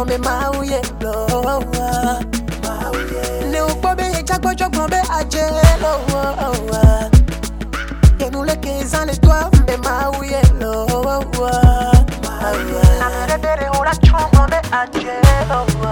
no me mauye lo. Ne upobe jagbo jogbo be aje lo. Que nous les 15 ans les toi me mauye lo. La mere on la chongo be aje lo.